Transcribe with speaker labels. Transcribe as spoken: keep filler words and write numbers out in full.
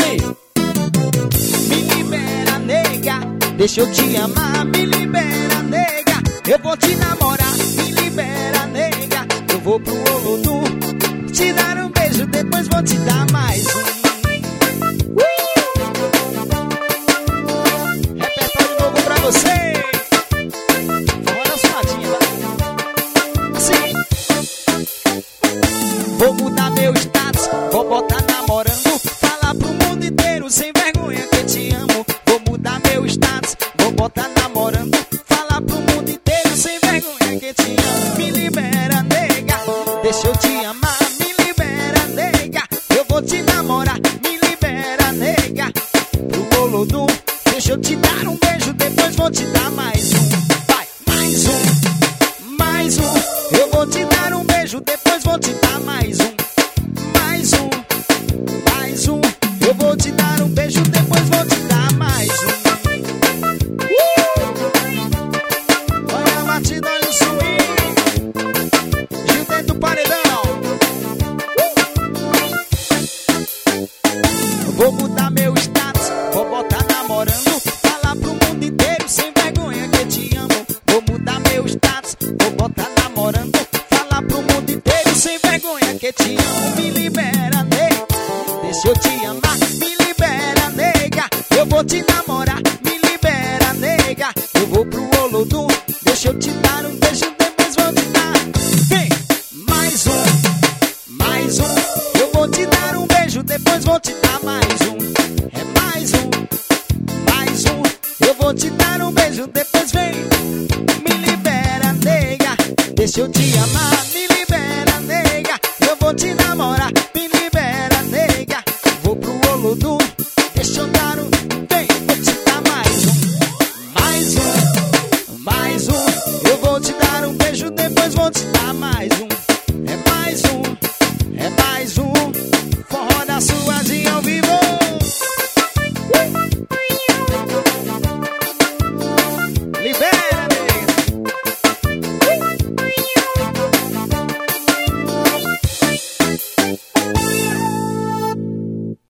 Speaker 1: Ei! Me libera, nega, deixa eu te amar. Me libera, nega, eu vou te namorar. Me libera, nega, eu vou pro Olodum te dar um beijo, depois vou te dar mais um. Repertório novo pra você. Olha as fadinhas. Sim. Vou mudar meu status, vou botar namorando. Falar pro mundo inteiro sem vergonha que te amo. Vou mudar meu status, vou botar namorando. Falar pro mundo inteiro sem vergonha que te amo. Me libera, nega, deixa eu te amar. Me libera, nega, eu vou te namorar. Me libera, nega, pro Olodum, deixa eu te dar um beijo, depois vou te dar mais um. Vai, mais um, mais um. Eu vou te dar um beijo, depois vou te dar mais um. Mais um, mais um. Eu vou te dar um beijo, depois vou te dar mais um. Uh! Olha a batida, olha o swing. Gil dentro do paredão. Uh! Vou mudar meu status, vou botar namorando. Falar pro mundo inteiro sem vergonha que te amo. Vou mudar meu status, vou botar namorando. Falar pro mundo inteiro sem vergonha que te amo. Me libera, nega, deixa eu te amar. Me libera, nega, eu vou te namorar. Me libera, nega, eu vou pro Olodum. Deixa eu te dar um beijo, depois vou te dar. Vem, mais um, mais um. Eu vou te dar um beijo, depois vou te dar mais um. É mais um, mais um. Eu vou te dar um beijo, depois vem. Me libera, nega, deixa eu te amar.